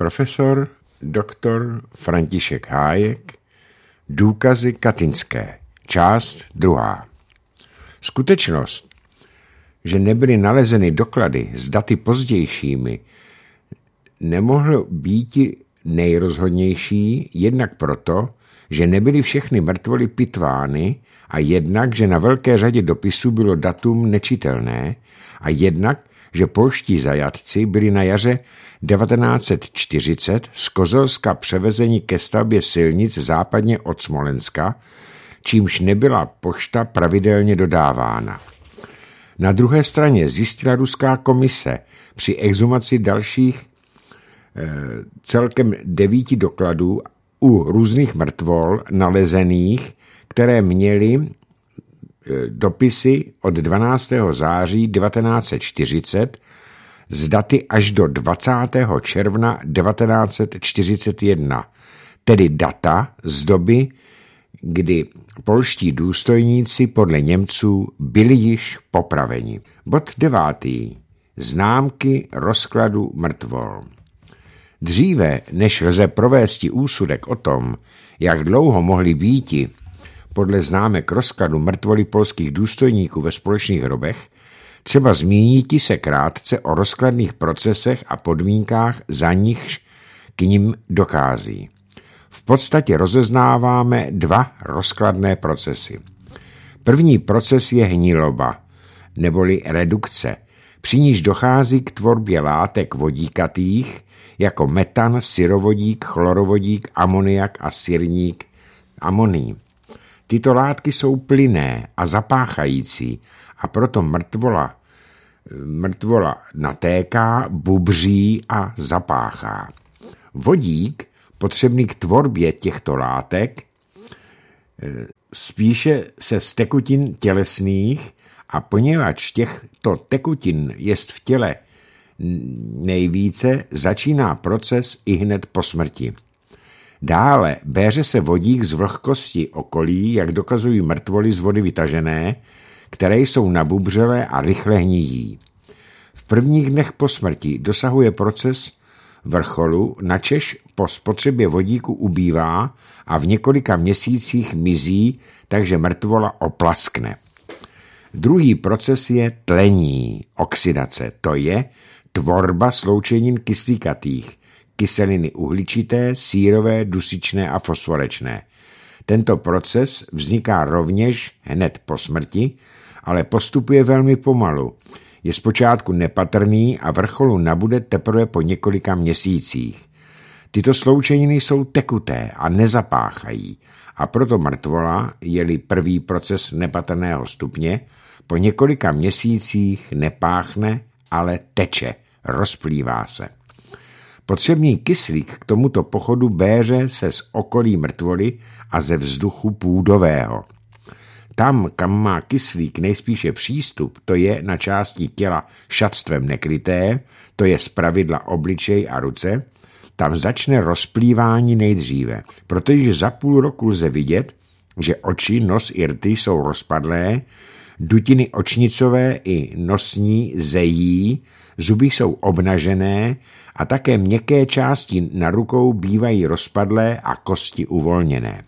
Profesor Dr. František Hájek. Důkazy katynské. Část 2. Skutečnost, že nebyly nalezeny doklady s daty pozdějšími, nemohlo být nejrozhodnější, jednak proto, že nebyly všechny mrtvoly pitvány a jednak, že na velké řadě dopisů bylo datum nečitelné a jednak, že polští zajatci byli na jaře 1940 z Kozelska převezeni ke stavbě silnic západně od Smolenska, čímž nebyla pošta pravidelně dodávána. Na druhé straně zjistila ruská komise při exhumaci dalších celkem 9 dokladů u různých mrtvol nalezených, které měly dopisy od 12. září 1940 z daty až do 20. června 1941, tedy data z doby, kdy polští důstojníci podle Němců byli již popraveni. Bod 9. Známky rozkladu mrtvol. Dříve, než lze provést úsudek o tom, jak dlouho mohli býti podle známek rozkladu mrtvoly polských důstojníků ve společných hrobech, třeba zmíniti se krátce o rozkladných procesech a podmínkách, za nichž k nim dochází. V podstatě rozeznáváme 2 rozkladné procesy. První proces je hniloba, neboli redukce, při níž dochází k tvorbě látek vodíkatých, jako metan, syrovodík, chlorovodík, amoniak a sirník amoní. Tyto látky jsou plynné a zapáchající a proto mrtvola natéká, bubří a zapáchá. Vodík, potřebný k tvorbě těchto látek, spíše se z tekutin tělesných, a poněvadž těchto tekutin jest v těle nejvíce, začíná proces ihned po smrti. Dále béře se vodík z vlhkosti okolí, jak dokazují mrtvoly z vody vytažené, které jsou nabubřelé a rychle hníjí. V prvních dnech po smrti dosahuje proces vrcholu, načež po spotřebě vodíku ubývá a v několika měsících mizí, takže mrtvola oplaskne. Druhý proces je tlení, oxidace, to je tvorba sloučenin kyslíkatých, kyseliny uhličité, sírové, dusičné a fosforečné. Tento proces vzniká rovněž hned po smrti, ale postupuje velmi pomalu. Je zpočátku nepatrný a vrcholu nabude teprve po několika měsících. Tyto sloučeniny jsou tekuté a nezapáchají a proto mrtvola, je-li první proces nepatrného stupně, po několika měsících nepáchne, ale teče, rozplývá se. Potřebný kyslík k tomuto pochodu béře se z okolí mrtvoly a ze vzduchu půdového. Tam, kam má kyslík nejspíše přístup, to je na části těla šatstvem nekryté, to je zpravidla obličej a ruce, tam začne rozplývání nejdříve, protože za půl roku lze vidět, že oči, nos i rty jsou rozpadlé, dutiny očnicové i nosní zejí, zuby jsou obnažené a také měkké části na rukou bývají rozpadlé a kosti uvolněné.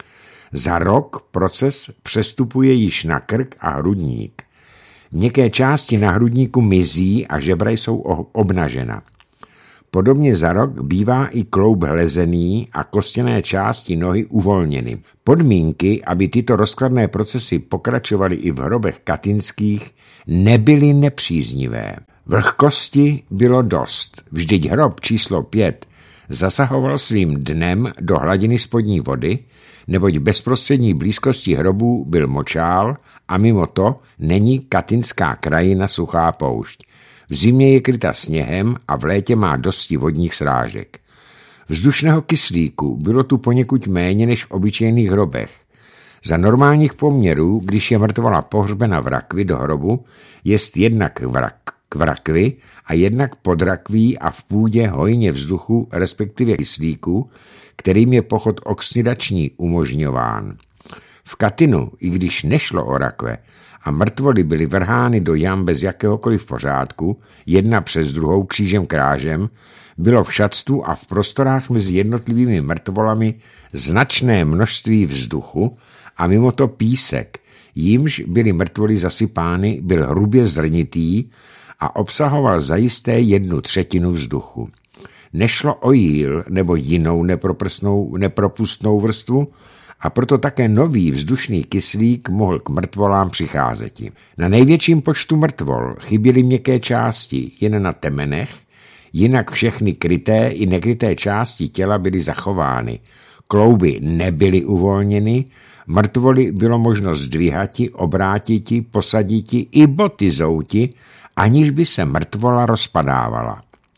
Za rok proces přestupuje již na krk a hrudník. Měkké části na hrudníku mizí a žebra jsou obnažena. Podobně za rok bývá i kloub hlezený a kostěné části nohy uvolněny. Podmínky, aby tyto rozkladné procesy pokračovaly i v hrobech katynských, nebyly nepříznivé. Vlhkosti bylo dost. Vždyť hrob číslo 5 zasahoval svým dnem do hladiny spodní vody, neboť v bezprostřední blízkosti hrobů byl močál a mimo to není katynská krajina suchá poušť. V zimě je kryta sněhem a v létě má dosti vodních srážek. Vzdušného kyslíku bylo tu poněkud méně než v obyčejných hrobech. Za normálních poměrů, když je mrtvola pohřbena v rakvi do hrobu, jest jednak k rakvi a jednak pod rakví a v půdě hojně vzduchu, respektive kyslíku, kterým je pochod oxidační umožňován. V Katynu, i když nešlo o rakve a mrtvoly byly vrhány do jam bez jakéhokoliv pořádku, jedna přes druhou křížem krážem, bylo v šatstvu a v prostorách mezi jednotlivými mrtvolami značné množství vzduchu a mimo to písek, jímž byly mrtvoly zasypány, byl hrubě zrnitý a obsahoval zajisté 1/3 vzduchu. Nešlo o jíl nebo jinou nepropustnou vrstvu a proto také nový vzdušný kyslík mohl k mrtvolám přicházet. Na největším počtu mrtvol chyběly měkké části jen na temenech, jinak všechny kryté i nekryté části těla byly zachovány. Klouby nebyly uvolněny, mrtvoly bylo možno zdvihati, obrátiti, posaditi i botizouti, aniž by se mrtvola rozpadávala.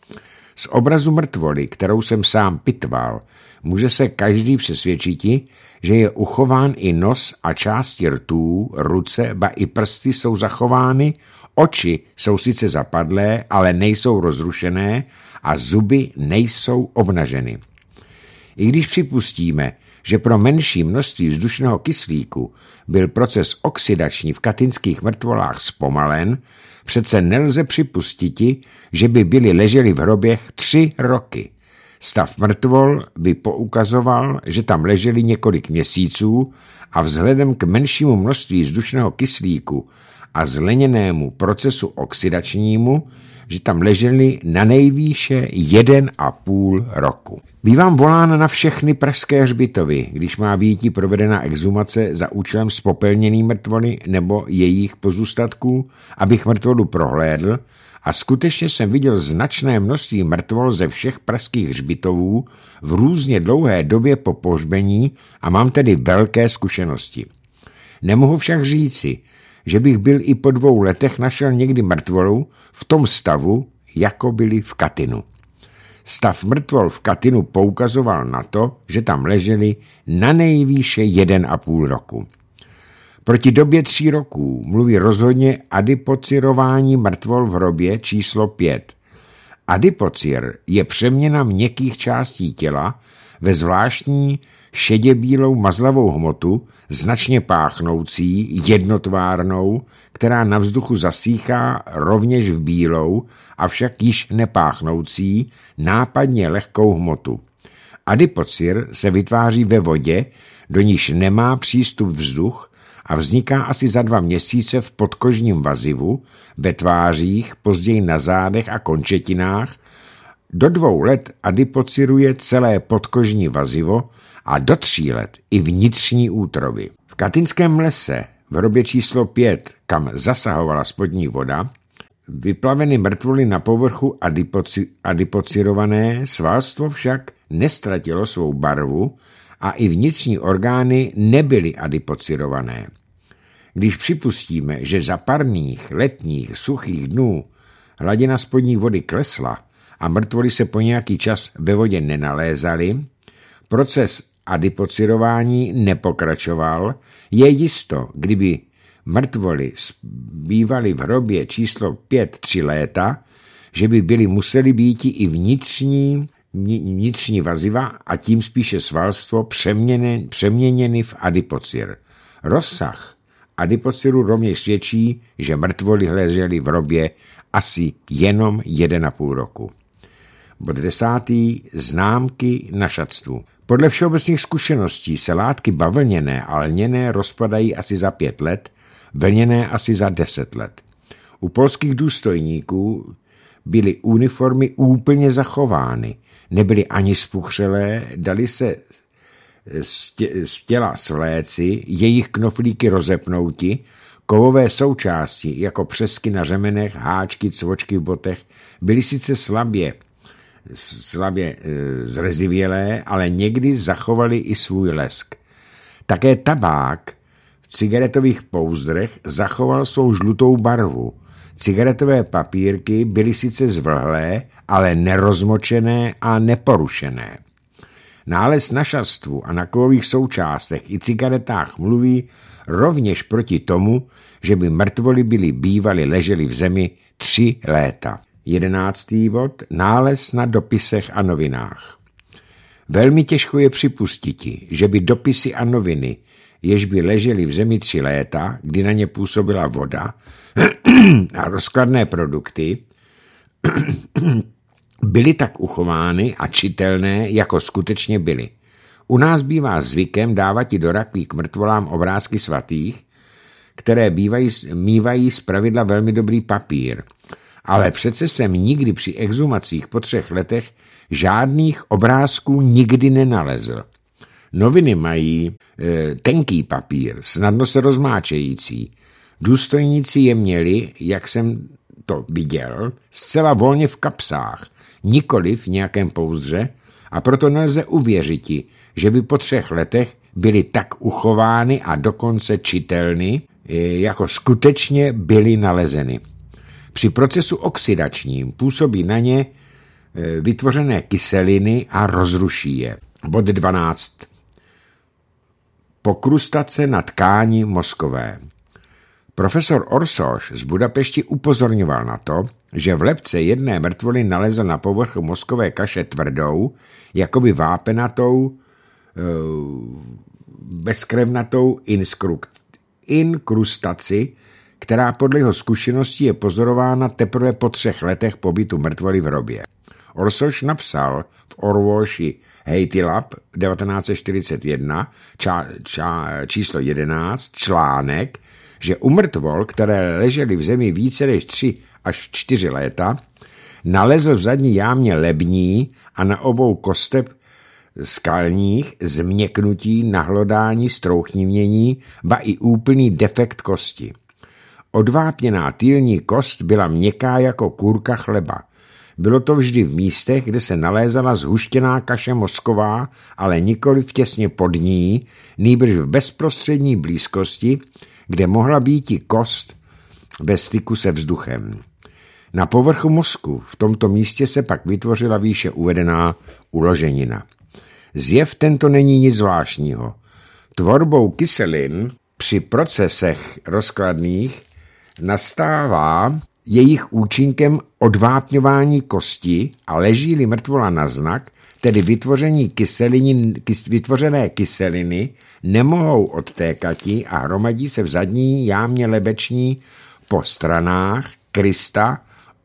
Z obrazu mrtvoly, kterou jsem sám pitval, může se každý přesvědčiti, že je uchován i nos a části rtů, ruce, ba i prsty jsou zachovány, oči jsou sice zapadlé, ale nejsou rozrušené a zuby nejsou obnaženy. I když připustíme, že pro menší množství vzdušného kyslíku byl proces oxidační v katynských mrtvolách zpomalen, přece nelze připustiti, že by byli leželi v hrobech 3 roky. Stav mrtvol by poukazoval, že tam leželi několik měsíců a vzhledem k menšímu množství vzdušného kyslíku a zleněnému procesu oxidačnímu, že tam leželi na nejvýše 1,5 roku. Bývám volán na všechny pražské hřbitovy, když má býti provedena exhumace za účelem spopelnění mrtvoly nebo jejich pozůstatků, abych mrtvolu prohlédl, a skutečně jsem viděl značné množství mrtvol ze všech pražských hřbitovů v různě dlouhé době po pohřbení a mám tedy velké zkušenosti. Nemohu však říci, že bych byl i po 2 letech našel někdy mrtvolu v tom stavu, jako byli v Katynu. Stav mrtvol v Katynu poukazoval na to, že tam leželi na nejvýše 1,5 roku. Proti době 3 roků mluví rozhodně adipocirování mrtvol v hrobě číslo 5. Adipocir je přeměna měkkých částí těla ve zvláštní šedě-bílou mazlavou hmotu, značně páchnoucí, jednotvárnou, která na vzduchu zasýchá rovněž v bílou, avšak již nepáchnoucí, nápadně lehkou hmotu. Adipocir se vytváří ve vodě, do níž nemá přístup vzduch a vzniká asi za 2 měsíce v podkožním vazivu, ve tvářích, později na zádech a končetinách. Do 2 let adipociruje celé podkožní vazivo a do 3 let i vnitřní útroby. V Katynském lese v hrobě číslo 5, kam zasahovala spodní voda, vyplaveny mrtvoly na povrchu adipocirované, svalstvo však nestratilo svou barvu a i vnitřní orgány nebyly adipocirované. Když připustíme, že za parných, letních, suchých dnů hladina spodní vody klesla a mrtvoly se po nějaký čas ve vodě nenalézaly, proces adipocirování nepokračoval, je jisto, kdyby mrtvoly bývaly v hrobě číslo 5 3 léta, že by byly museli být i vnitřní vaziva a tím spíše svalstvo přeměněny v adipocir. Rozsah adipociru rovněž svědčí, že mrtvoly ležely v hrobě asi jenom 1,5 roku. Bod 10. Známky na šatstvu. Podle všeobecných zkušeností se látky bavlněné a lněné rozpadají asi za 5 let, vlněné asi za 10 let. U polských důstojníků byly uniformy úplně zachovány, nebyly ani spuchřelé, dali se z těla svléci, jejich knoflíky rozepnouti, kovové součásti jako přesky na řemenech, háčky, cvočky v botech byly sice slabě zrezivělé, ale někdy zachovali i svůj lesk. Také tabák v cigaretových pouzdrech zachoval svou žlutou barvu. Cigaretové papírky byly sice zvlhlé, ale nerozmočené a neporušené. Nález na šatstvu a na kovových součástech i cigaretách mluví rovněž proti tomu, že by mrtvoly bývaly ležely v zemi 3 léta. 11. bod. Nález na dopisech a novinách. Velmi těžko je připustiti, že by dopisy a noviny jež by ležely v zemi 3 léta, kdy na ně působila voda a rozkladné produkty, byly tak uchovány a čitelné, jako skutečně byly. U nás bývá zvykem dávat do rakví k mrtvolám obrázky svatých, které mívají zpravidla velmi dobrý papír. Ale přece jsem nikdy při exhumacích po 3 letech žádných obrázků nikdy nenalezl. Noviny mají tenký papír, snadno se rozmáčející. Důstojníci je měli, jak jsem to viděl, zcela volně v kapsách, nikoli v nějakém pouzdře, a proto nelze uvěřiti, že by po 3 letech byly tak uchovány a dokonce čitelny, jako skutečně byly nalezeny. Při procesu oxidačním působí na ně vytvořené kyseliny a rozruší je. Bod 12. Pokrustace na tkáni mozkové. Profesor Orsoš z Budapešti upozorňoval na to, že v lebce jedné mrtvoly nalezl na povrchu mozkové kaše tvrdou, jakoby vápenatou, bezkrevnatou inkrustaci, která podle jeho zkušeností je pozorována teprve po 3 letech pobytu mrtvoly v hrobě. Orsoš napsal v Orvoši Hejtilab 1941 číslo 11 článek, že u mrtvol, které ležely v zemi více než 3 až 4 léta, nalezl v zadní jámě lební a na obou kostech skalních změknutí, nahlodání, strouchnivění, ba i úplný defekt kosti. Odvápněná týlní kost byla měkká jako kůrka chleba. Bylo to vždy v místech, kde se nalézala zhuštěná kaše mozková, ale nikoli v těsně pod ní, nýbrž v bezprostřední blízkosti, kde mohla být i kost bez styku se vzduchem. Na povrchu mozku v tomto místě se pak vytvořila výše uvedená uloženina. Zjev tento není nic zvláštního. Tvorbou kyselin při procesech rozkladných nastává jejich účinkem odvápňování kosti a leží-li mrtvola na znak, tedy vytvořené kyseliny nemohou odtékati a hromadí se v zadní jámě lebeční po stranách krysta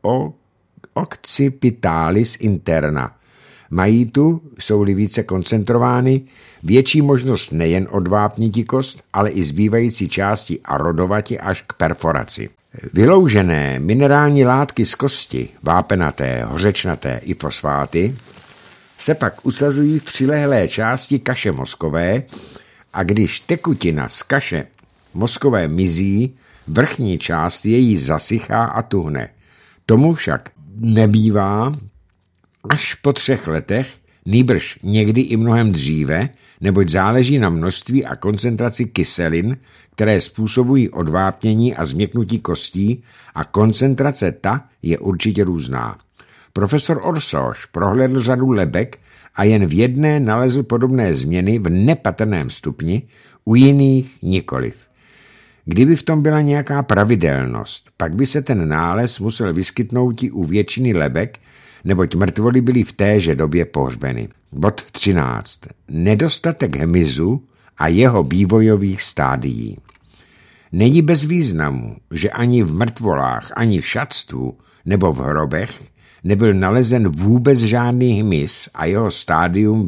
occipitalis interna. Mají tu, jsou-li více koncentrovány, větší možnost nejen odvápnití kost, ale i zbývající části arodovati až k perforaci. Vyloužené minerální látky z kosti, vápenaté, hořečnaté i fosfáty, se pak usazují v přilehlé části kaše mozkové a když tekutina z kaše mozkové mizí, vrchní část její zasychá a tuhne. Tomu však nebývá až po 3 letech, nýbrž někdy i mnohem dříve, neboť záleží na množství a koncentraci kyselin, které způsobují odvápnění a změknutí kostí, a koncentrace ta je určitě různá. Profesor Orsoš prohlédl řadu lebek a jen v jedné nalezl podobné změny v nepatrném stupni, u jiných nikoliv. Kdyby v tom byla nějaká pravidelnost, pak by se ten nález musel vyskytnout i u většiny lebek, neboť mrtvoly byly v téže době pohřbeny. Bod 13. Nedostatek hmyzu a jeho vývojových stádií. Není bez významu, že ani v mrtvolách, ani v šatstvu nebo v hrobech nebyl nalezen vůbec žádný hmyz a jeho stádium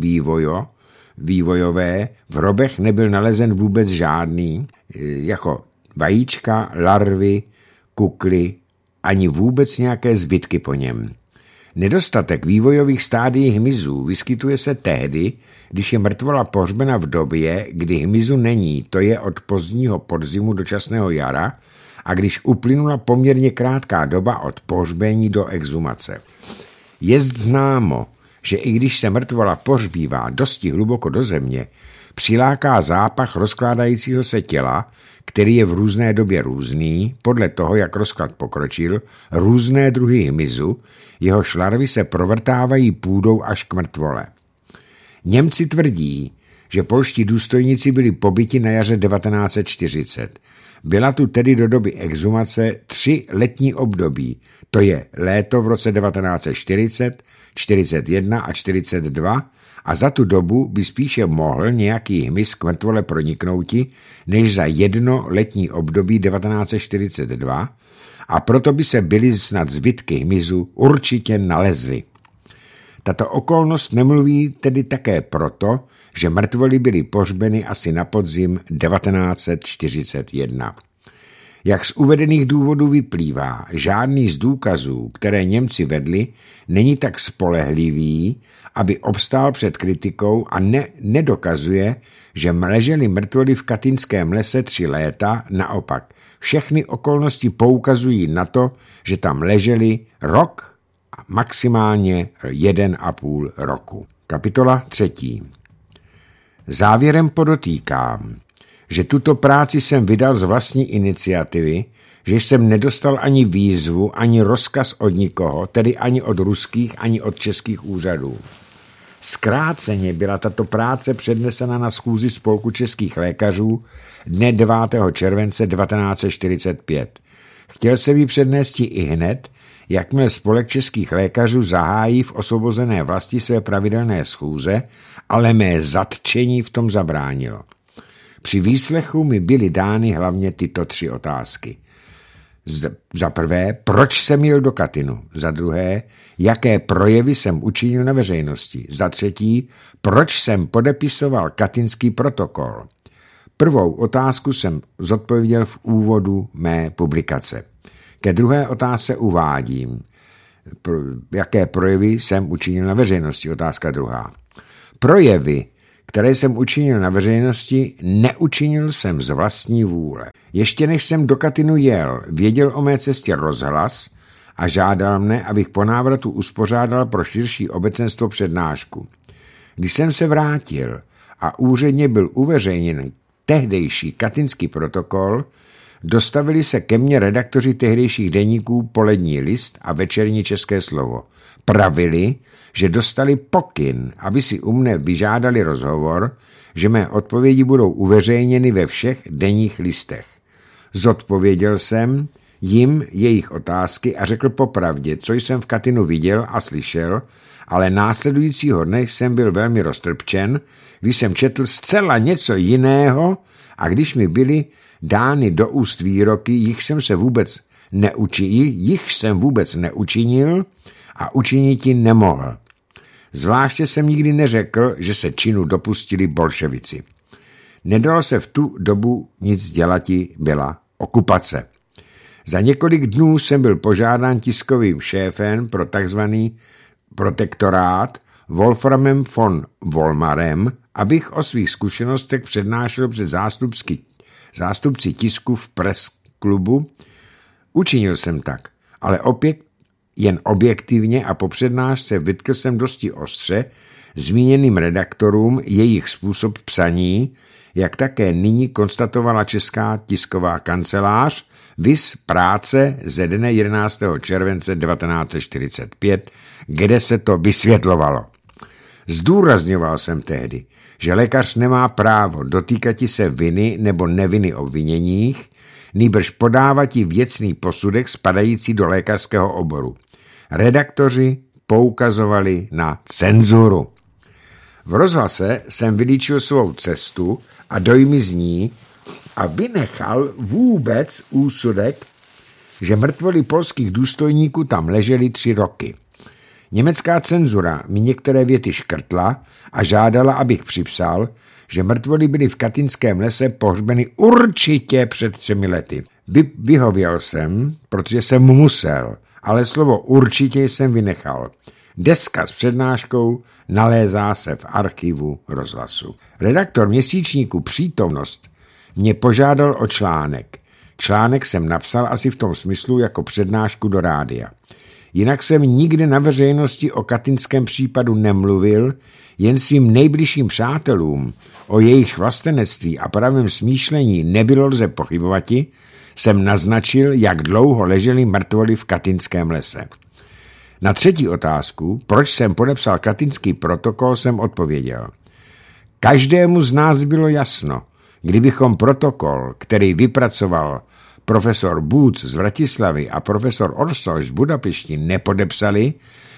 vývojové, v hrobech nebyl nalezen vůbec žádný, jako vajíčka, larvy, kukly, ani vůbec nějaké zbytky po něm. Nedostatek vývojových stádií hmyzů vyskytuje se tehdy, když je mrtvola pohřbena v době, kdy hmyzu není, to je od pozdního podzimu do časného jara, a když uplynula poměrně krátká doba od pohřbení do exhumace. Je známo, že i když se mrtvola pohřbívá dosti hluboko do země, přiláká zápach rozkládajícího se těla, který je v různé době různý, podle toho, jak rozklad pokročil, různé druhy hmyzu, jehož larvy se provrtávají půdou až k mrtvole. Němci tvrdí, že polští důstojníci byli pobiti na jaře 1940. Byla tu tedy do doby exhumace 3 letní období, to je léto v roce 1940, 41 a 42 a za tu dobu by spíše mohl nějaký hmyz k mrtvole proniknouti, než za jedno letní období 1942, a proto by se byly snad zbytky hmyzu určitě nalezly. Tato okolnost nemluví tedy také proto, že mrtvoly byly pohřbeny asi na podzim 1941. Jak z uvedených důvodů vyplývá, žádný z důkazů, které Němci vedli, není tak spolehlivý, aby obstál před kritikou a nedokazuje, že ležely mrtvoly v Katinském lese 3 léta, naopak. Všechny okolnosti poukazují na to, že tam ležely rok a maximálně 1,5 roku. Kapitola 3. Závěrem podotýkám, že tuto práci jsem vydal z vlastní iniciativy, že jsem nedostal ani výzvu, ani rozkaz od nikoho, tedy ani od ruských, ani od českých úřadů. Zkráceně byla tato práce přednesena na schůzi Spolku českých lékařů dne 9. července 1945. Chtěl jsem ji přednést i hned, jakmile Spolek českých lékařů zahájí v osvobozené vlasti své pravidelné schůze, ale mé zatčení v tom zabránilo. Při výslechu mi byly dány hlavně tyto 3 otázky. Za prvé, proč jsem jel do Katinu? Za druhé, jaké projevy jsem učinil na veřejnosti? Za třetí, proč jsem podepisoval Katinský protokol? Prvou otázku jsem zodpověděl v úvodu mé publikace. Ke druhé otázce uvádím, jaké projevy jsem učinil na veřejnosti. Otázka druhá. Projevy, které jsem učinil na veřejnosti, neučinil jsem z vlastní vůle. Ještě než jsem do Katinu jel, věděl o mé cestě rozhlas a žádal mne, abych po návratu uspořádal pro širší obecenstvo přednášku. Když jsem se vrátil a úředně byl uveřejněn tehdejší Katinský protokol, dostavili se ke mně redaktoři tehdejších deníků Polední list a Večerní České slovo. Pravili, že dostali pokyn, aby si u mne vyžádali rozhovor, že mé odpovědi budou uveřejněny ve všech denních listech. Zodpověděl jsem jim jejich otázky a řekl popravdě, co jsem v Katinu viděl a slyšel, ale následujícího dne jsem byl velmi roztrpčen, když jsem četl zcela něco jiného a když mi byly dány do úst výroky, jich jsem vůbec neučinil a učiniti nemohl. Zvláště jsem nikdy neřekl, že se činu dopustili bolševici. Nedalo se v tu dobu nic dělati, byla okupace. Za několik dnů jsem byl požádán tiskovým šéfem pro takzvaný protektorát Wolframem von Volmarem, abych o svých zkušenostech přednášel před zástupci tisku v presklubu. Učinil jsem tak, ale opět jen objektivně a po přednášce vytkl jsem dosti ostře zmíněným redaktorům jejich způsob psaní, jak také nyní konstatovala Česká tisková kancelář, viz práce ze dne 11. července 1945, kde se to vysvětlovalo. Zdůrazňoval jsem tehdy, že lékař nemá právo dotýkati se viny nebo neviny obviněních, nýbrž podávati věcný posudek spadající do lékařského oboru. Redaktoři poukazovali na cenzuru. V rozhlase jsem vylíčil svou cestu a dojmy z ní a vynechal vůbec úsudek, že mrtvoly polských důstojníků tam ležely 3 roky. Německá cenzura mi některé věty škrtla a žádala, abych připsal, že mrtvoly byly v Katinském lese pohřbeny určitě před 3 lety. Vyhověl jsem, protože jsem musel, ale slovo určitě jsem vynechal. Deska s přednáškou nalézá se v archivu rozhlasu. Redaktor měsíčníku Přítomnost mě požádal o článek. Článek jsem napsal asi v tom smyslu jako přednášku do rádia. Jinak jsem nikdy na veřejnosti o katinském případu nemluvil, jen svým nejbližším přátelům o jejich vlastenectví a pravém smýšlení nebylo lze pochybovati, jsem naznačil, jak dlouho ležely mrtvoly v Katinském lese. Na 3. otázku, proč jsem podepsal Katinský protokol, jsem odpověděl. Každému z nás bylo jasno, kdybychom protokol, který vypracoval profesor Bůc z Vratislavy a profesor Orsoš z Budapešti nepodepsali,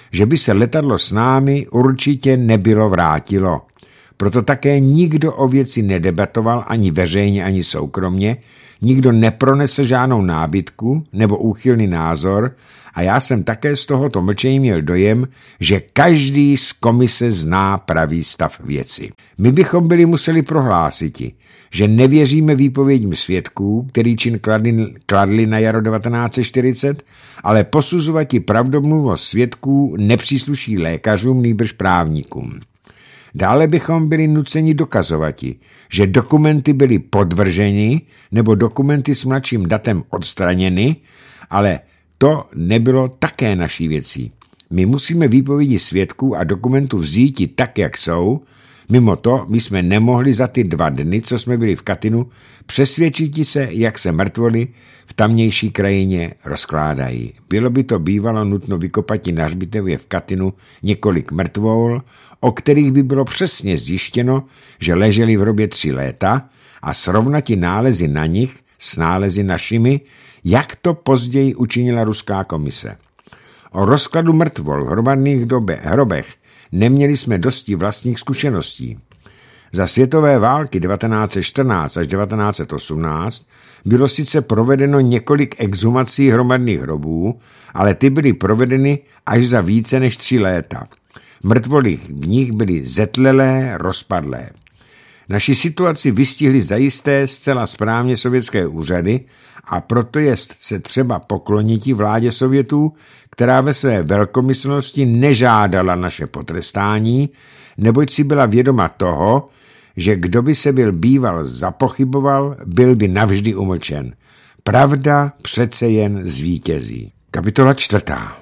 že by se letadlo s námi určitě nebylo vrátilo. Proto také nikdo o věci nedebatoval ani veřejně, ani soukromně, nikdo nepronesl žádnou námitku nebo úchylný názor a já jsem také z tohoto mlčení měl dojem, že každý z komise zná pravý stav věci. My bychom byli museli prohlásiti, že nevěříme výpovědím svědků, který čin kladli na jaro 1940, ale posuzovati pravdomluvnost svědků nepřísluší lékařům, nýbrž právníkům. Dále bychom byli nuceni dokazovati, že dokumenty byly podvrženy nebo dokumenty s mladším datem odstraněny, ale to nebylo také naší věcí. My musíme výpovědi svědků a dokumentů vzíti tak, jak jsou. Mimo to, my jsme nemohli za ty 2 dny, co jsme byli v Katinu, přesvědčiti se, jak se mrtvoli v tamnější krajině rozkládají. Bylo by to bývalo nutno vykopati na hřbitově v Katinu několik mrtvol, o kterých by bylo přesně zjištěno, že leželi v hrobě 3 léta a srovnati nálezy na nich s nálezy našimi, jak to později učinila ruská komise. O rozkladu mrtvol v hromadných hrobech neměli jsme dosti vlastních zkušeností. Za světové války 1914 až 1918 bylo sice provedeno několik exhumací hromadných hrobů, ale ty byly provedeny až za více než 3 léta. Mrtvoly v nich byly zetlelé, rozpadlé. Naši situaci vystihly zajisté zcela správně sovětské úřady a proto je se třeba pokloniti vládě Sovětů, která ve své velkomyslnosti nežádala naše potrestání, neboť si byla vědoma toho, že kdo by se byl býval zapochyboval, byl by navždy umlčen. Pravda přece jen zvítězí. Kapitola 4.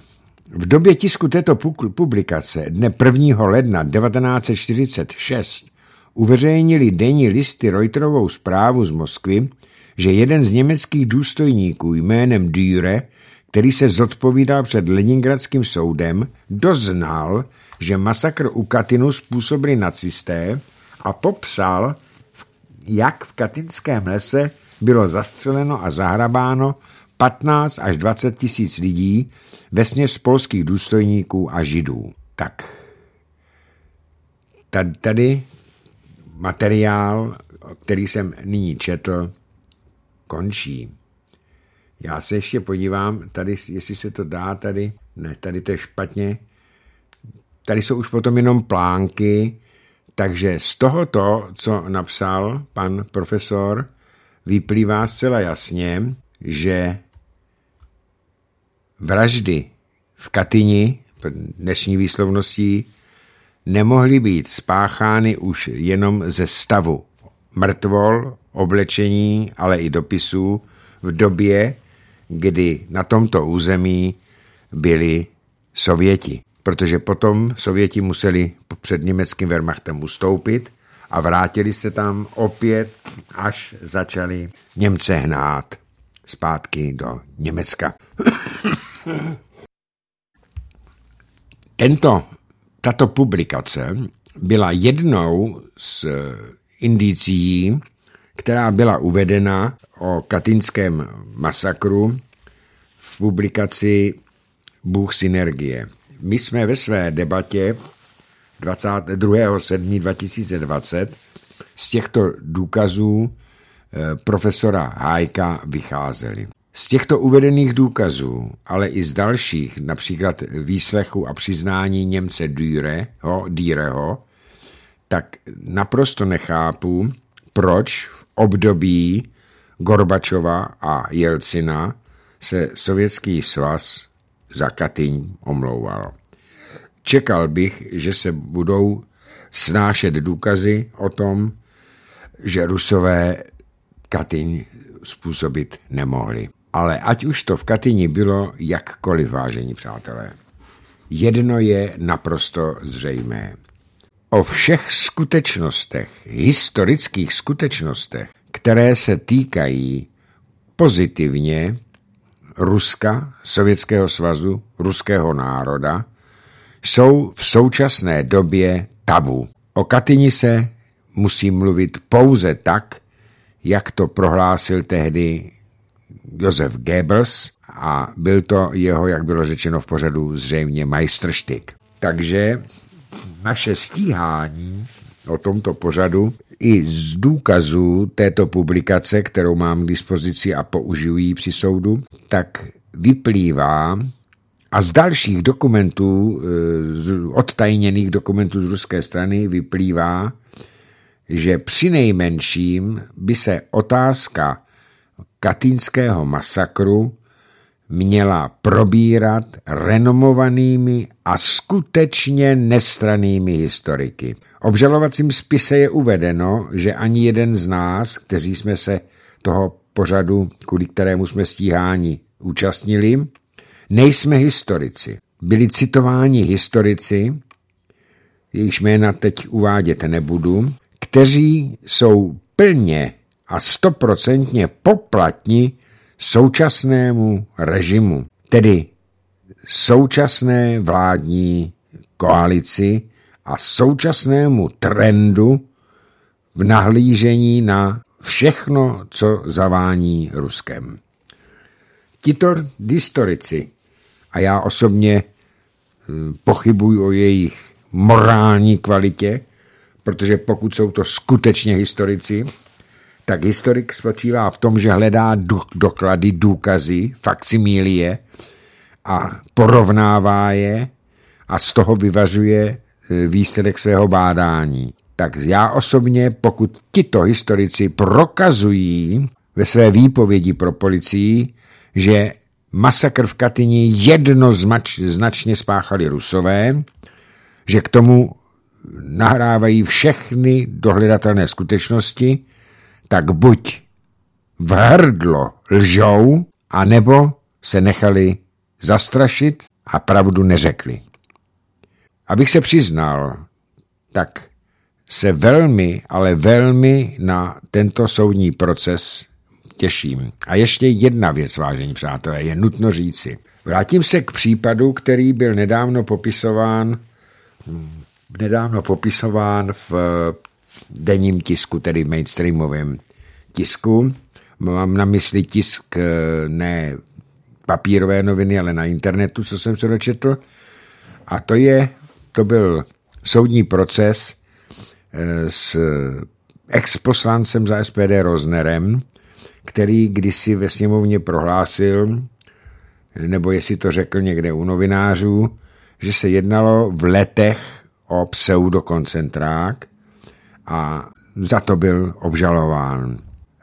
V době tisku této publikace dne 1. ledna 1946 uveřejnili denní listy Reuterovou zprávu z Moskvy, že jeden z německých důstojníků jménem Düre, který se zodpovídal před Leningradským soudem, doznal, že masakr u Katinu způsobili nacisté a popsal, jak v katinském lese bylo zastřeleno a zahrabáno 15 až 20 tisíc lidí, vesměs polských důstojníků a židů. Tak, tady materiál, který jsem nyní četl, končí. Já se ještě podívám, tady, jestli se to dá, tady, ne, tady to je špatně, tady jsou už potom jenom plánky, takže z tohoto, co napsal pan profesor, vyplývá zcela jasně, že vraždy v Katyni, dnešní výslovností, nemohly být spáchány už jenom ze stavu mrtvol, oblečení, ale i dopisů v době, kdy na tomto území byli Sověti. Protože potom Sověti museli před německým Wehrmachtem ustoupit a vrátili se tam opět, až začali Němce hnát zpátky do Německa. Tato publikace byla jednou z indicií, která byla uvedena o katynském masakru v publikaci Bůh synergie. My jsme ve své debatě 22.7.2020 z těchto důkazů profesora Hájka vycházeli. Z těchto uvedených důkazů, ale i z dalších, například výslechu a přiznání Němce Düreho, tak naprosto nechápu, proč v období Gorbačova a Jelcina se Sovětský svaz za Katyň omlouval. Čekal bych, že se budou snášet důkazy o tom, že Rusové Katyň způsobit nemohli. Ale ať už to v Katyni bylo jakkoliv, vážení přátelé, jedno je naprosto zřejmé. O všech skutečnostech, historických skutečnostech, které se týkají pozitivně Ruska, Sovětského svazu, ruského národa, jsou v současné době tabu. O Katyni se musí mluvit pouze tak, jak to prohlásil tehdy Josef Goebbels a byl to jeho, jak bylo řečeno v pořadu, zřejmě majstrštyk. Takže naše stíhání o tomto pořadu i z důkazů této publikace, kterou mám k dispozici a použiju ji při soudu, tak vyplývá a z dalších dokumentů, odtajněných dokumentů z ruské strany vyplývá, že přinejmenším by se otázka katynského masakru měla probírat renomovanými a skutečně nestranými historiky. V obžalovacím spise je uvedeno, že ani jeden z nás, kteří jsme se toho pořadu, kvůli kterému jsme stíháni, účastnili, nejsme historici. Byli citováni historici, jejichž jména teď uvádět nebudu, kteří jsou plně a 100% poplatni současnému režimu, tedy současné vládní koalici a současnému trendu v nahlížení na všechno, co zavání Ruskem. Tito historici, a já osobně pochybuji o jejich morální kvalitě, protože pokud jsou to skutečně historici, tak historik spočívá v tom, že hledá doklady, důkazy, faksimílie a porovnává je a z toho vyvažuje výsledek svého bádání. Tak já osobně, pokud tito historici prokazují ve své výpovědi pro policii, že masakr v Katyni jednoznačně spáchali Rusové, že k tomu nahrávají všechny dohledatelné skutečnosti, tak buď v hrdlo lžou, anebo se nechali zastrašit a pravdu neřekli. Abych se přiznal, tak se velmi, ale velmi na tento soudní proces těším. A ještě jedna věc, vážení přátelé, je nutno říci. Vrátím se k případu, který byl nedávno popisován v denním tisku, tedy mainstreamovém tisku. Mám na mysli tisk ne papírové noviny, ale na internetu, co jsem se dočetl. A to byl soudní proces s exposlancem za SPD Roznerem, který kdysi ve sněmovně prohlásil, nebo jestli to řekl někde u novinářů, že se jednalo v Letech o pseudokoncentrák a za to byl obžalován.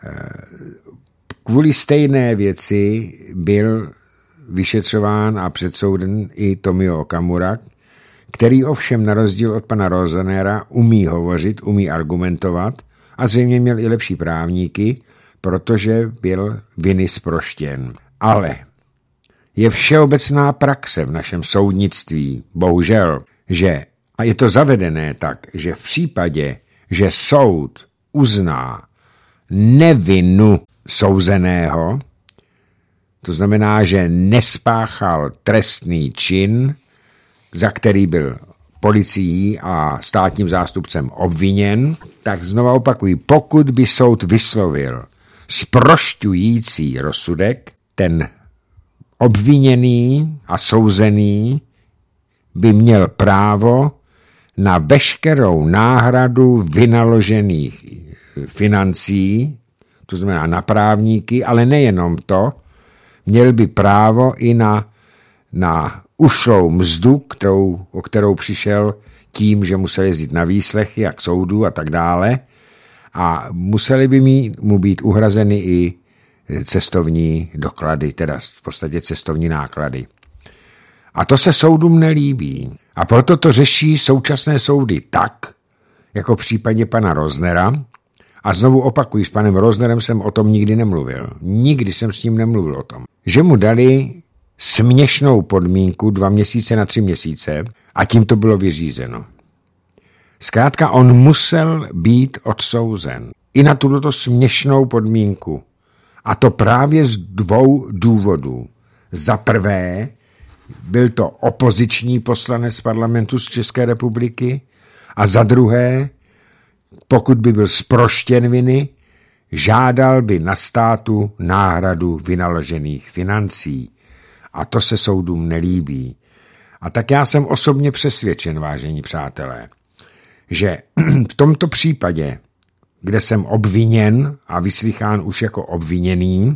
Kvůli stejné věci byl vyšetřován a před soudem i Tomio Okamura, který ovšem na rozdíl od pana Roznera umí hovořit, umí argumentovat a zřejmě měl i lepší právníky, protože byl viny zproštěn. Ale je všeobecná praxe v našem soudnictví, bohužel, že, a je to zavedené tak, že v případě, že soud uzná nevinu souzeného, to znamená, že nespáchal trestný čin, za který byl policií a státním zástupcem obviněn, tak znova opakuji, pokud by soud vyslovil zprošťující rozsudek, ten obviněný a souzený by měl právo na veškerou náhradu vynaložených financí, to znamená na právníky, ale nejenom to, měl by právo i na ušlou mzdu, o kterou přišel tím, že musel jezdit na výslechy a k soudu a tak dále, a museli by mu být uhrazeny i cestovní doklady, teda v podstatě cestovní náklady. A to se soudům nelíbí. A proto to řeší současné soudy tak, jako v případě pana Roznera. A znovu opakuji, s panem Roznerem jsem o tom nikdy nemluvil. Nikdy jsem s ním nemluvil o tom. Že mu dali směšnou podmínku 2 měsíce na 3 měsíce a tím to bylo vyřízeno. Zkrátka on musel být odsouzen i na tuto směšnou podmínku. A to právě z 2 důvodů. Za prvé, byl to opoziční poslanec parlamentu z České republiky a za druhé, pokud by byl zproštěn viny, žádal by na státu náhradu vynaložených financí. A to se soudům nelíbí. A tak já jsem osobně přesvědčen, vážení přátelé, že v tomto případě, kde jsem obviněn a vyslýchán už jako obviněný,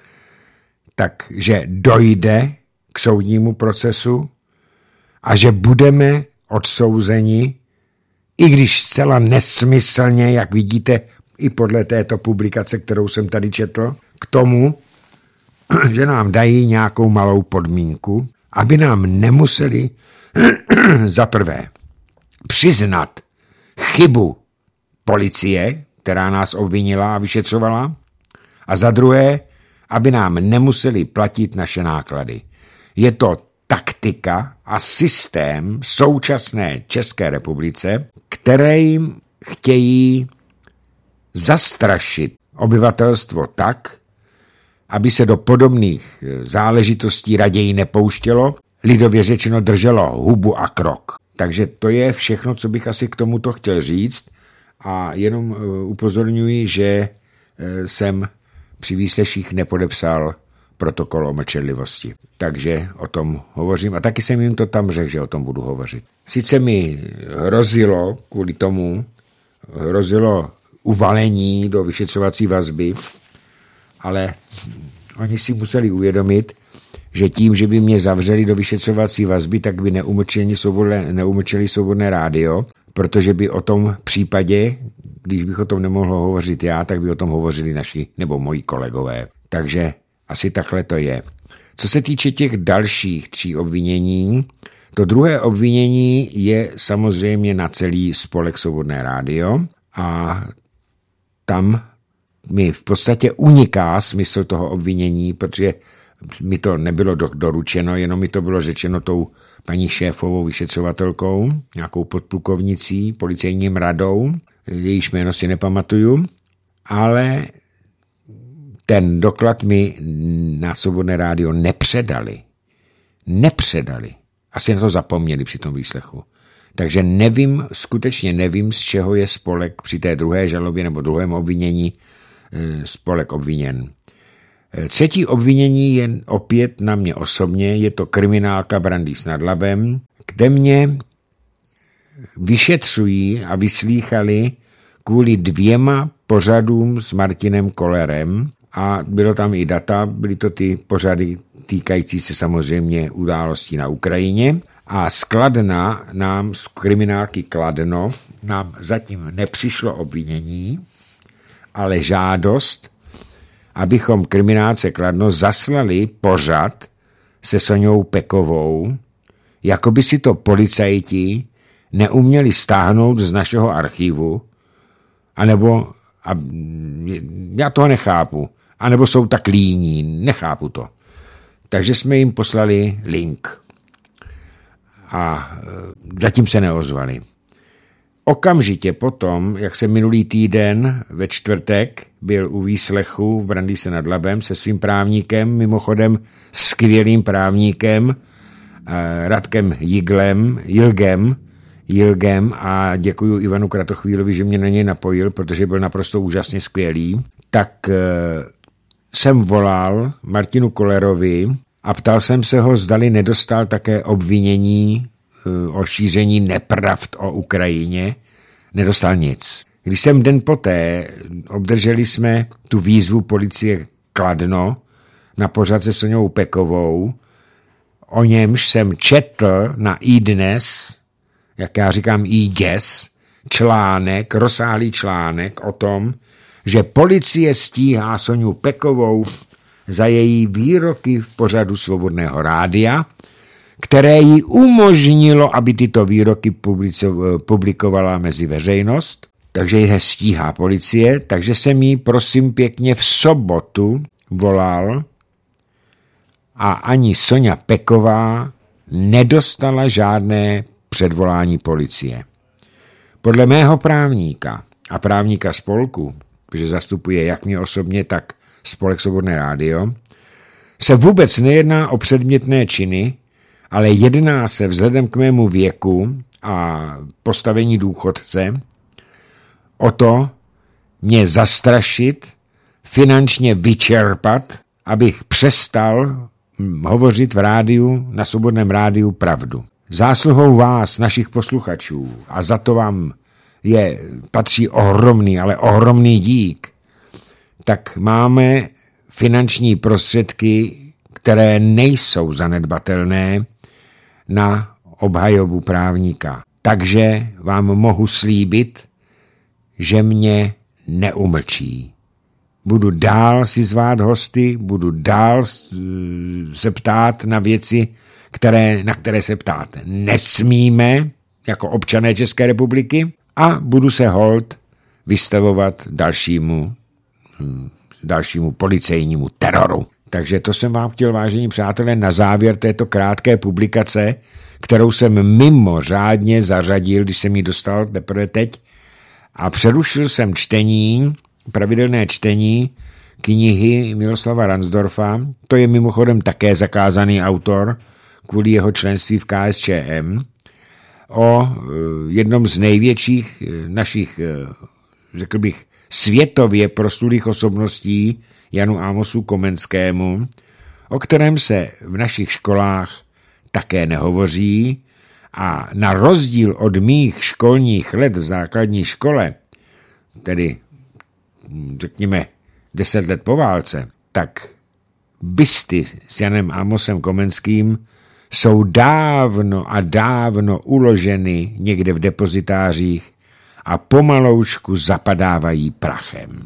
takže dojde k soudnímu procesu a že budeme odsouzeni, i když zcela nesmyslně, jak vidíte i podle této publikace, kterou jsem tady četl, k tomu, že nám dají nějakou malou podmínku, aby nám nemuseli za prvé přiznat chybu policie, která nás obvinila a vyšetřovala, a za druhé, aby nám nemuseli platit naše náklady. Je to taktika a systém současné České republice, kterým chtějí zastrašit obyvatelstvo tak, aby se do podobných záležitostí raději nepouštělo, lidově řečeno drželo hubu a krok. Takže to je všechno, co bych asi k tomuto chtěl říct, a jenom upozorňuji, že jsem při výsleších nepodepsal protokol o mlčenlivosti. Takže o tom hovořím a taky jsem jim to tam řekl, že o tom budu hovořit. Sice mi hrozilo kvůli tomu, uvalení do vyšetřovací vazby, ale oni si museli uvědomit, že tím, že by mě zavřeli do vyšetřovací vazby, tak by neumlčeli svobodné rádio, protože by o tom případě, když bych o tom nemohl hovořit já, tak by o tom hovořili naši nebo moji kolegové. Takže asi takhle to je. Co se týče těch dalších 3 obvinění, to druhé obvinění je samozřejmě na celý spolek Svobodné rádio a tam mi v podstatě uniká smysl toho obvinění, protože mi to nebylo doručeno, jenom mi to bylo řečeno tou paní šéfovou vyšetřovatelkou, nějakou podplukovnicí, policejním radou, jejíž jméno si nepamatuju, ale ten doklad mi na Svobodné rádio nepředali. Asi na to zapomněli při tom výslechu. Takže skutečně nevím, z čeho je spolek při té druhé žalobě nebo druhém obvinění spolek obviněn. Třetí obvinění je opět na mě osobně, je to kriminálka Brandýs nad Labem, kde mě vyšetřují a vyslýchali kvůli 2 pořadům s Martinem Kollerem a bylo tam i data, byly to ty pořady týkající se samozřejmě událostí na Ukrajině a z kriminálky Kladno nám zatím nepřišlo obvinění, ale žádost, abychom kriminálce Kladno zaslali pořad se Soňou Pekovou, jako by si to policajti neuměli stáhnout z našeho archivu, anebo, já toho nechápu, anebo jsou tak líní, nechápu to. Takže jsme jim poslali link a zatím se neozvali. Okamžitě potom, jak jsem minulý týden ve čtvrtek byl u výslechu v Brandýse nad Labem se svým právníkem, mimochodem skvělým právníkem, Radkem Jilgem a děkuju Ivanu Kratochvílovi, že mě na něj napojil, protože byl naprosto úžasně skvělý, tak jsem volal Martinu Kollerovi a ptal jsem se ho, zdali nedostal také obvinění o šíření nepravd o Ukrajině. Nedostal nic. Když jsem den poté, obdrželi jsme tu výzvu policie Kladno na pořad se Soňou Pekovou, o němž jsem četl na iDnes, jak já říkám iDnes, rozsáhlý článek o tom, že policie stíhá Soňu Pekovou za její výroky v pořadu Svobodného rádia, které jí umožnilo, aby tyto výroky publikovala mezi veřejnost, takže je stíhá policie, takže jsem jí prosím pěkně v sobotu volal a ani Soňa Peková nedostala žádné předvolání policie. Podle mého právníka a právníka spolku, protože zastupuje jak mě osobně, tak spolek Svobodné rádio, se vůbec nejedná o předmětné činy, ale jedná se vzhledem k mému věku a postavení důchodce o to mě zastrašit finančně vyčerpat, abych přestal hovořit v rádiu, na Svobodném rádiu pravdu. Zásluhou vás, našich posluchačů, a za to vám patří ohromný, ale ohromný dík, tak máme finanční prostředky, které nejsou zanedbatelné na obhajobu právníka. Takže vám mohu slíbit, že mě neumlčí. Budu dál si zvát hosty, budu dál se ptát na věci, na které se ptát nesmíme, jako občané České republiky, a budu se holt vystavovat dalšímu policejnímu teroru. Takže to jsem vám chtěl, vážení přátelé, na závěr této krátké publikace, kterou jsem mimořádně zařadil, když jsem ji dostal teprve teď, a přerušil jsem pravidelné čtení knihy Miloslava Ransdorfa. To je mimochodem také zakázaný autor kvůli jeho členství v KSČM, o jednom z největších našich, řekl bych, světově proslulých osobností Janu Amosu Komenskému, o kterém se v našich školách také nehovoří, a na rozdíl od mých školních let v základní škole, tedy řekněme 10 let po válce, tak busty s Janem Amosem Komenským jsou dávno a dávno uloženy někde v depozitářích a pomaloučku zapadávají prachem.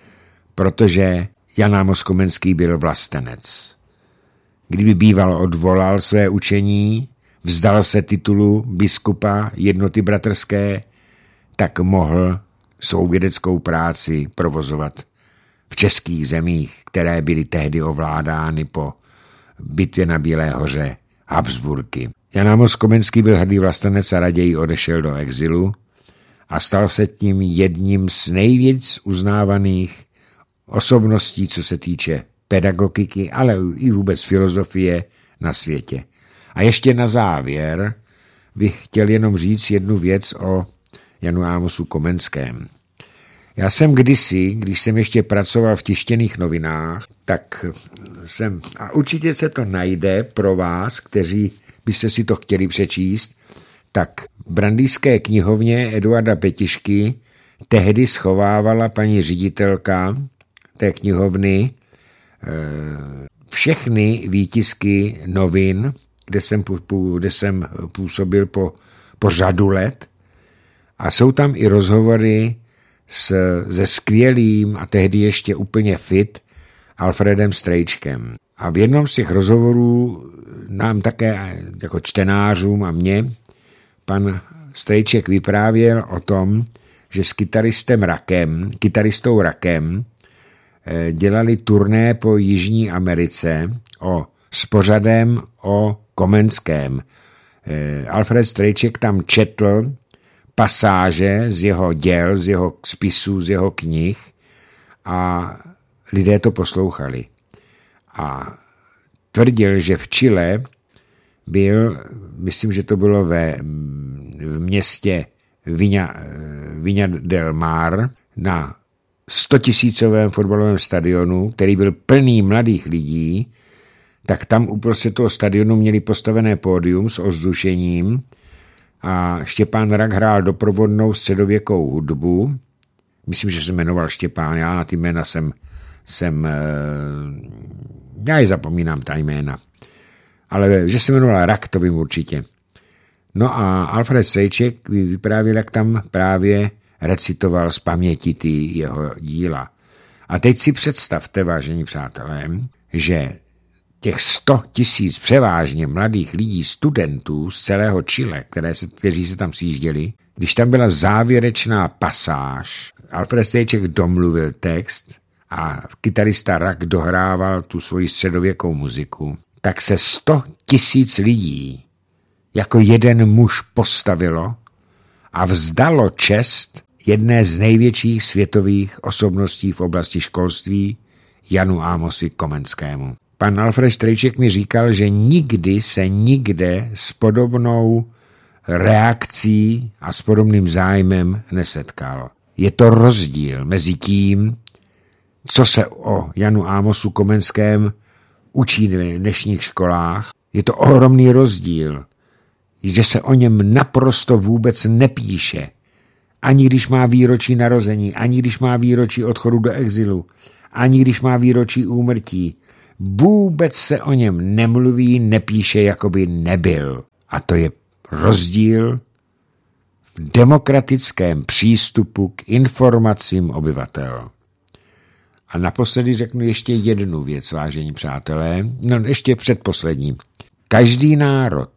Protože Jan Amos Komenský byl vlastenec. Kdyby býval odvolal své učení, vzdal se titulu biskupa Jednoty bratrské, tak mohl svou vědeckou práci provozovat v českých zemích, které byly tehdy ovládány po bitvě na Bílé hoře Habsburky. Jan Amos Komenský byl hrdý vlastenec a raději odešel do exilu a stal se tím jedním z nejvíc uznávaných osobností, co se týče pedagogiky, ale i vůbec filozofie na světě. A ještě na závěr bych chtěl jenom říct jednu věc o Janu Amosu Komenském. Já jsem kdysi, když jsem ještě pracoval v tištěných novinách, tak a určitě se to najde pro vás, kteří byste si to chtěli přečíst, tak v Brandýské knihovně Eduarda Petišky tehdy schovávala paní ředitelka té knihovny všechny výtisky novin, kde jsem působil po řadu let, a jsou tam i rozhovory se skvělým a tehdy ještě úplně fit Alfredem Strejčkem. A v jednom z těch rozhovorů nám také jako čtenářům a mně pan Strejček vyprávěl o tom, že s kytaristou Rakem dělali turné po Jižní Americe s pořadem o Komenském. Alfred Strejček tam četl pasáže z jeho děl, z jeho spisů, z jeho knih a lidé to poslouchali. A tvrdil, že v Chile byl, myslím, že to bylo v městě Viña del Mar, na 100 000 fotbalovém stadionu, který byl plný mladých lidí, tak tam uprostřed toho stadionu měli postavené pódium s ozdušením a Štěpán Rak hrál doprovodnou středověkou hudbu. Myslím, že se jmenoval Štěpán, já na ty jména já ji zapomínám, ta jména. Ale že se jmenoval Rak, to vím určitě. No a Alfred Strejček vyprávěl, jak tam právě recitoval z paměti ty jeho díla. A teď si představte, vážení přátelé, že těch 100 000 převážně mladých lidí, studentů z celého Chile, kteří se tam sjížděli, když tam byla závěrečná pasáž, Alfred Strejček domluvil text a kytarista Rak dohrával tu svoji středověkou muziku, tak se 100 000 lidí jako jeden muž postavilo a vzdalo čest jedné z největších světových osobností v oblasti školství, Janu Amosi Komenskému. Pan Alfred Strejček mi říkal, že nikdy se nikde s podobnou reakcí a s podobným zájmem nesetkal. Je to rozdíl mezi tím, co se o Janu Amosu Komenském učí v dnešních školách, je to ohromný rozdíl, že se o něm naprosto vůbec nepíše. Ani když má výročí narození, ani když má výročí odchodu do exilu, ani když má výročí úmrtí. Vůbec se o něm nemluví, nepíše, jako by nebyl. A to je rozdíl v demokratickém přístupu k informacím obyvatel. A naposledy řeknu ještě jednu věc, vážení přátelé, ještě předposlední. Každý národ,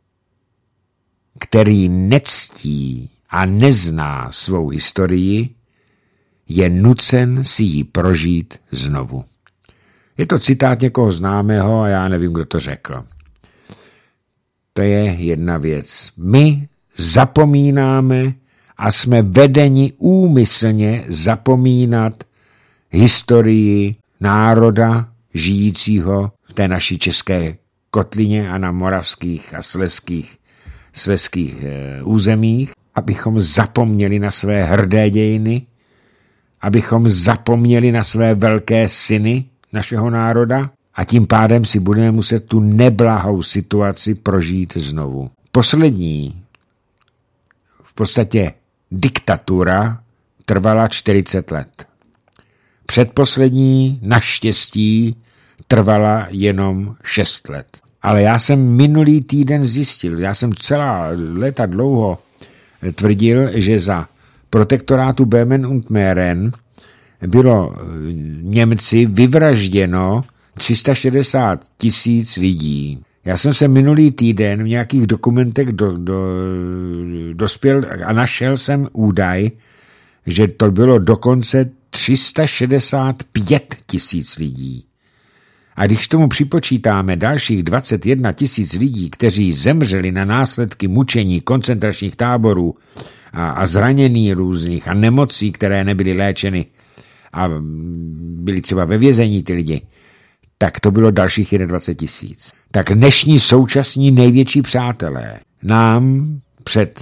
který nectí a nezná svou historii, je nucen si ji prožít znovu. Je to citát někoho známého a já nevím, kdo to řekl. To je jedna věc. My zapomínáme a jsme vedeni úmyslně zapomínat historii národa žijícího v té naší české kotlině a na moravských a slezských územích, abychom zapomněli na své hrdé dějiny, abychom zapomněli na své velké syny našeho národa a tím pádem si budeme muset tu neblahou situaci prožít znovu. Poslední, v podstatě diktatura, trvala 40 let. Předposlední, naštěstí, trvala jenom 6 let. Ale já jsem minulý týden zjistil, já jsem celá léta dlouho tvrdil, že za protektorátu Böhmen und Mähren bylo Němci vyvražděno 360 000 lidí. Já jsem se minulý týden v nějakých dokumentech dospěl a našel jsem údaj, že to bylo dokonce 365 000 lidí. A když tomu připočítáme dalších 21 000 lidí, kteří zemřeli na následky mučení, koncentračních táborů a zranění různých a nemocí, které nebyly léčeny a byli třeba ve vězení ty lidi, tak to bylo dalších 21 000. Tak dnešní současní největší přátelé nám před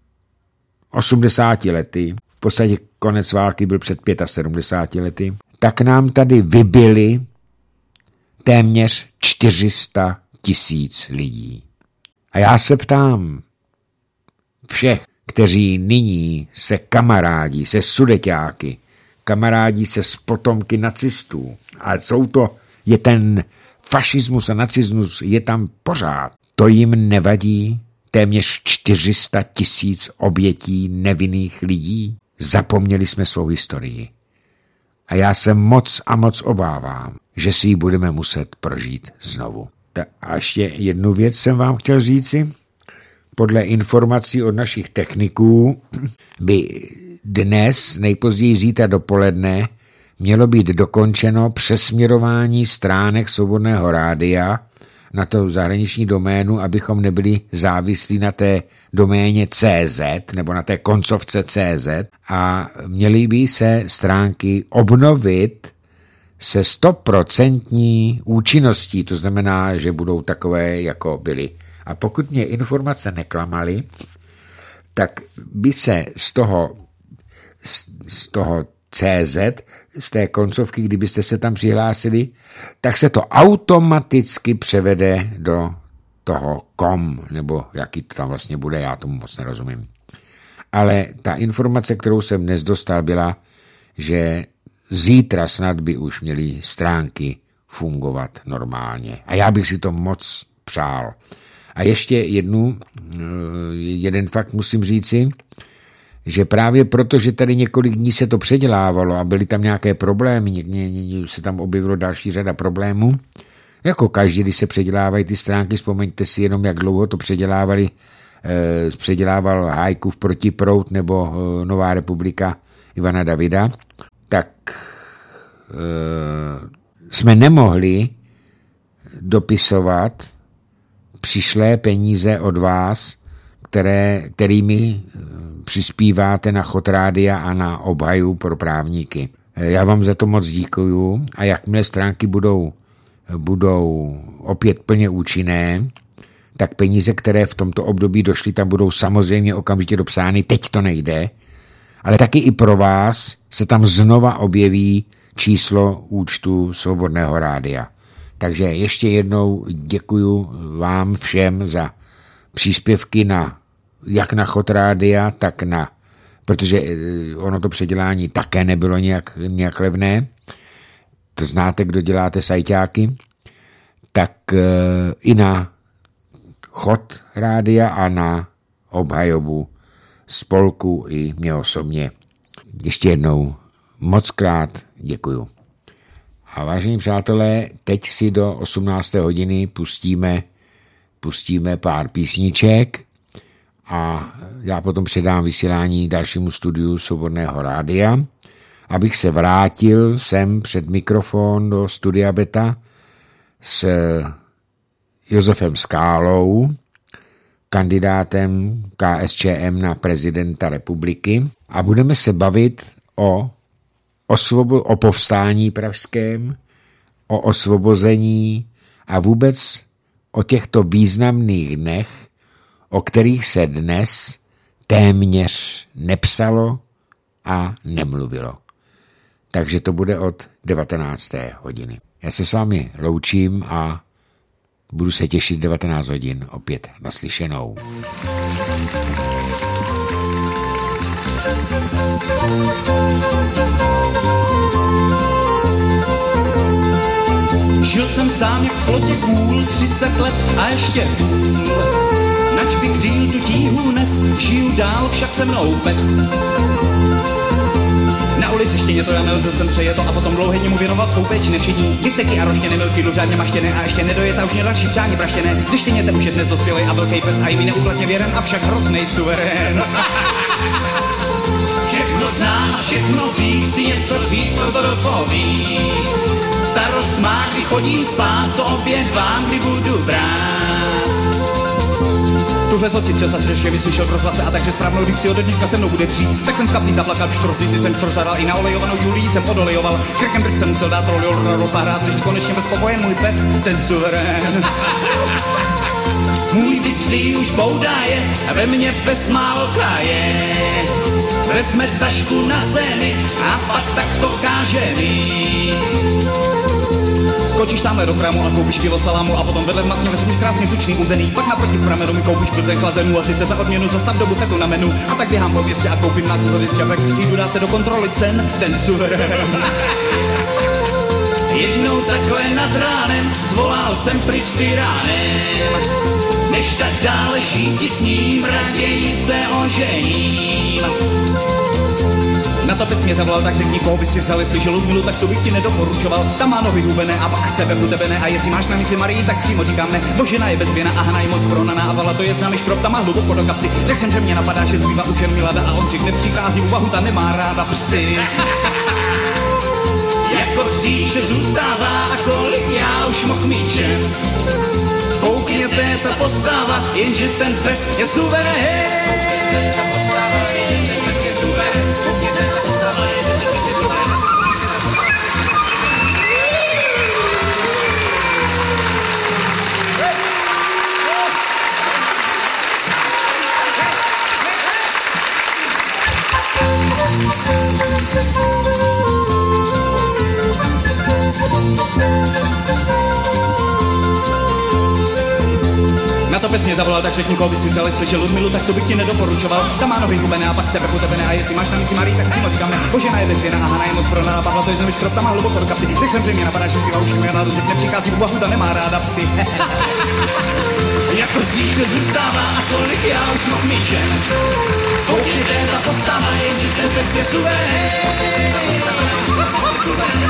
80 lety, v podstatě konec války byl před 75 lety, tak nám tady vybili téměř 400 000 lidí. A já se ptám všech, kteří nyní se kamarádí se sudeťáky, kamarádí se s potomky nacistů, a je ten fašismus a nacismus je tam pořád. To jim nevadí téměř 400 000 obětí nevinných lidí? Zapomněli jsme svou historii. A já se moc a moc obávám, že si ji budeme muset prožít znovu. A ještě jednu věc jsem vám chtěl říci. Podle informací od našich techniků by dnes, nejpozději zítra dopoledne, mělo být dokončeno přesměrování stránek Svobodného rádia na tu zahraniční doménu, abychom nebyli závislí na té doméně CZ nebo na té koncovce CZ a měly by se stránky obnovit se 100% účinností, to znamená, že budou takové, jako byly. A pokud mě informace neklamaly, tak by se z toho CZ, z té koncovky, kdybyste se tam přihlásili, tak se to automaticky převede do toho .com, nebo jaký to tam vlastně bude, já tomu moc nerozumím. Ale ta informace, kterou jsem dnes dostal, byla, že zítra snad by už měly stránky fungovat normálně. A já bych si to moc přál. A ještě jeden fakt musím říci, že právě proto, že tady několik dní se to předělávalo a byly tam nějaké problémy, se tam objevilo další řada problémů, jako každý, když se předělávají ty stránky, vzpomeňte si jenom, jak dlouho to předělával Hájkův Protiproud nebo Nová republika Ivana Davida, tak jsme nemohli dopisovat přišlé peníze od vás, kterými přispíváte na chod rádia a na obhaju pro právníky. Já vám za to moc děkuju a jakmile stránky budou opět plně účinné, tak peníze, které v tomto období došly, tam budou samozřejmě okamžitě dopsány, teď to nejde, ale taky i pro vás se tam znova objeví číslo účtu Svobodného rádia. Takže ještě jednou děkuju vám všem za příspěvky jak na chod rádia, tak protože ono to předělání také nebylo nějak levné. To znáte, kdo děláte sajťáky. Tak i na chod rádia a na obhajobu spolku i mě osobně. Ještě jednou mockrát děkuju. A vážení přátelé, teď si do 18. hodiny pustíme pár písniček a já potom předám vysílání dalšímu studiu Svobodného rádia, abych se vrátil sem před mikrofon do studia Beta s Josefem Skálou, kandidátem KSČM na prezidenta republiky, a budeme se bavit o povstání pražském, o osvobození a vůbec o těchto významných dnech, o kterých se dnes téměř nepsalo a nemluvilo. Takže to bude od 19. hodiny. Já se s vámi loučím a budu se těšit 19 hodin opět naslyšenou. Žil jsem sám jak v plotě kůl, 30 let a ještě půl. Nač bych díl tu tíhu nes, žiju dál, však se mnou pes. Na ulici štěně to já nelze, jsem přejeto a potom dlouhé mu věnoval svou péči nevšední. Gifteky a roštěny, milky, řádně maštěné a ještě nedojet a už mě další přání praštěné. Zjištěněte už je dnes dospělej a velký pes a i mi neúplatně věren, avšak hroznej suverén. Všechno zná a všechno ví, chci něco říct, co to dopoví. Starost má, kdy chodím spát, co oběd vám, kdy budu brát. Tuhle slotice zase ještě vyslyšel v rozhlase a takže správnou, když si ode dneška se mnou bude přijít. Tak jsem v kaplí zaplakal, v čtvrtici jsem štrozadal, i na olejovanou Julii jsem odolejoval. Krkem brď jsem musel dát roli hrát, než konečně byl spokojen můj pes, ten suverén. Můj vypří už boudáje a ve mně pes málo kráje. Vezme tašku na zemi a pak tak to káže mi. Skočíš tamhle do krámu a koupíš kilo salámu a potom vedle v masně vezmeš krásně tučný uzený. Pak naproti pramenu mi koupíš plzeň chlazenou a ty se za odměnu zastav do bufetu na menu. A tak běhám po městě a koupím na kuzovic čapek. Přijdu, dá se do kontroly cen, ten suverén. Jednou takhle nad ránem zvolal jsem pryč tyránem. Než tak dále žít s ním, raději se ožením. Na to bys mě zavolal, tak řekni, koho bys si vzal, jestli žil Ludmilu, tak to bych ti nedoporučoval. Tam má nohy hubené a pak chce webu tebe a jestli máš na mysli Marii, tak přímo říkám ne. Božena je bezvěna a Hana je moc pronaná a Vala to je známý šprop, tam má hluboko do kapsy. Řekl jsem, že mě napadá, že zbývá už jen Milada a on řekne, přichází úvahu, ta nemá ráda psy. Jako dřív zůstává a kolik já už mohl míčem. Koukněte, ta postava, jenže ten pes je suverén. Ta postava, jenže ten pes je suverén. Koukněte, ta postava, jenže ten pes je suverén. Na to bys mě zavolal, tak řekni, koho bys si vzal, jestli Ludmilu, tak to bych ti nedoporučoval. Tam má nohy hubené a pak chce peku tebe a jestli máš na mysli Marii, tak přímo říkám ne. Božena je bezvěna a Hana je moc pronaná, Pavla to je známý škrop, tam má hluboko do kapsy. Řekl jsem, že mě napadá, že zbývá už mi nádu, řekne, přichází v úvahu, ta nemá ráda psy. Jako dřív se zůstává a kolik já už mohl míčem. Koukněte, ta postava, jenže ten pes je suverén. Ta postava, je suverén.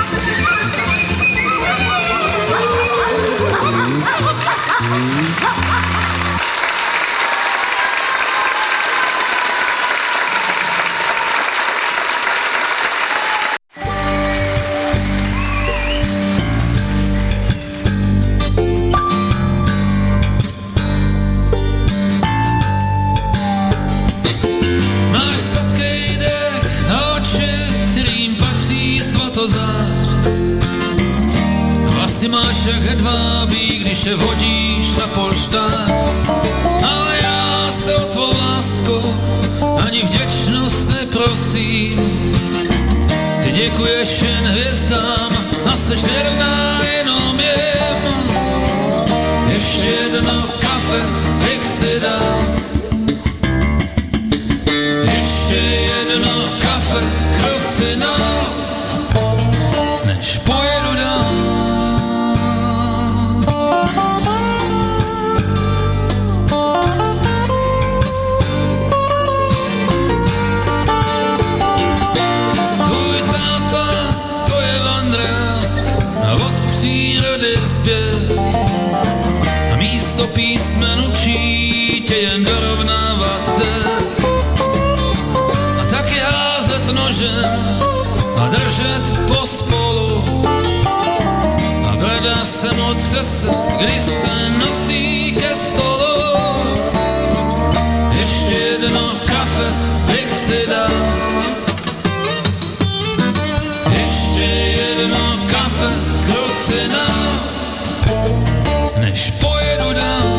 Máš sladkej dech a oči, kterým patří svatozář. Vlasy máš jak hedvábí, když je vodíš na polštář. Ale já se o tvou lásku ani vděčnost neprosím. Ty děkuješ jen hvězdám a seš věrná jenom jim. Ještě jedno kafe bych si dal. Ještě jedno kafe krucina, než pojedu dál. Tvůj táta, to je vandrák a od přírody zpěv. A místo písmen učí tě jen dorovnávat dech. A taky házet nožem a držet pospolu. A brada se mu třese, když se nosí ke stolu. Ještě jedno kafe bych si dal. Ještě jedno kafe krucina, než pojedu dál.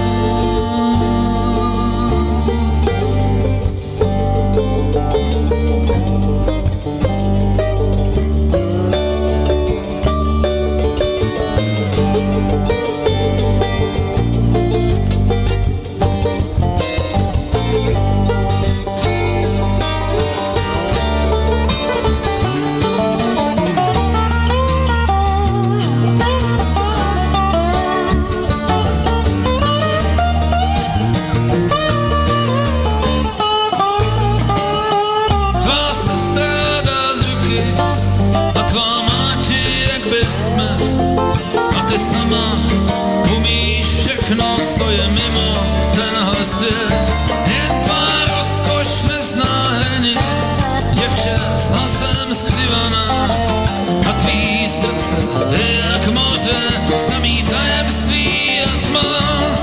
Sama umíš všechno, co je mimo tenhle svět. Jen tvá rozkoš nezná hranic, děvče s hlasem skřivaná. A tvý srdce je jak moře, samý tajemství a tma.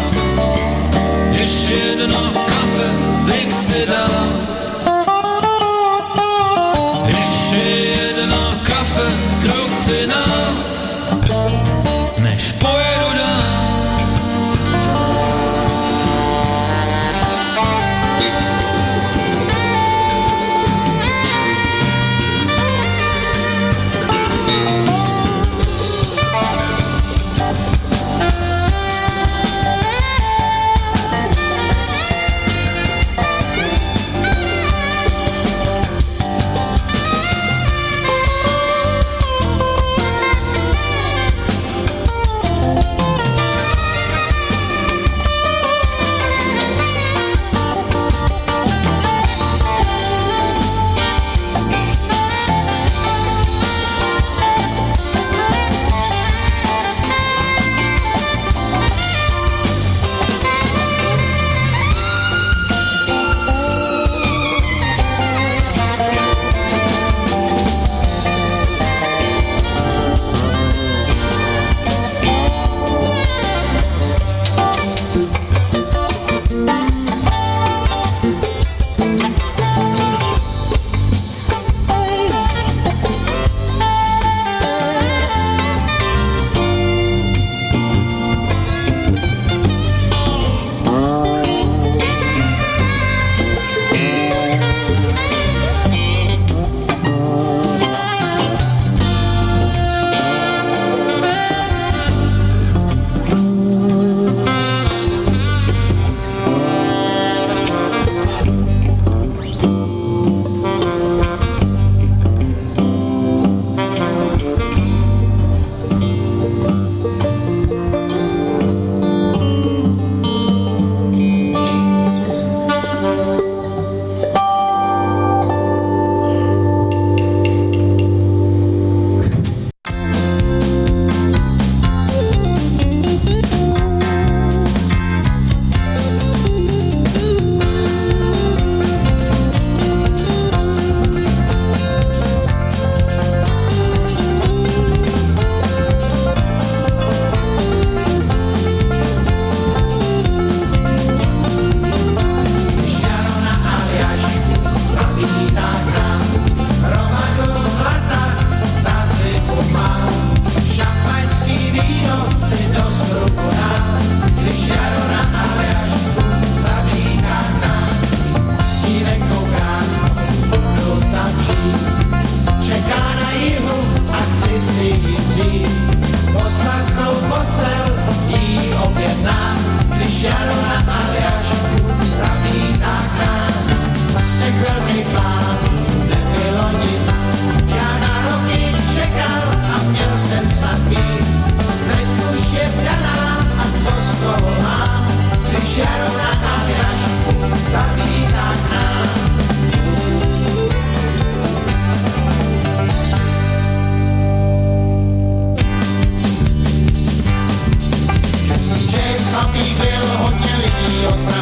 Ještě jedno kafe bych si dal. Ještě jedno kafe krucina, než pojedu dál. Čeká na koho mám, když jaro na nádražku zavítá k nám. Čestný James chlapík byl hodně lidí od